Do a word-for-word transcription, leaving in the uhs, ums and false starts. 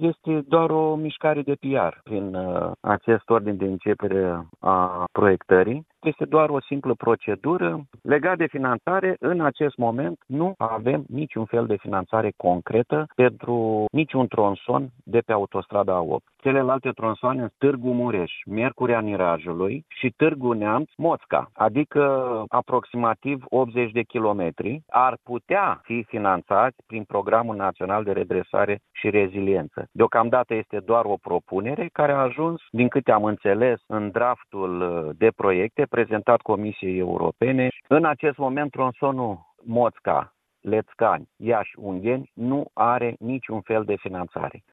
este doar o mișcare de P R prin uh, acest ordin de începere a proiectării. Este doar o simplă procedură. Legat de finanțare, în acest moment nu avem niciun fel de finanțare concretă pentru niciun tronson de pe autostrada A opt. Celelalte tronsoane sunt Târgu Mureș, Miercurea Nirajului și Târgu Neamț, Moțca, adică aproximativ optzeci de kilometri, ar putea fi finanțați prin Programul Național de Redresare și Reziliență. Deocamdată este doar o propunere care a ajuns, din câte am înțeles, în draftul de proiecte prezentat Comisiei Europene. În acest moment, tronsonul Moțca, Lețcani, Iași, Ungheni nu are niciun fel de finanțare.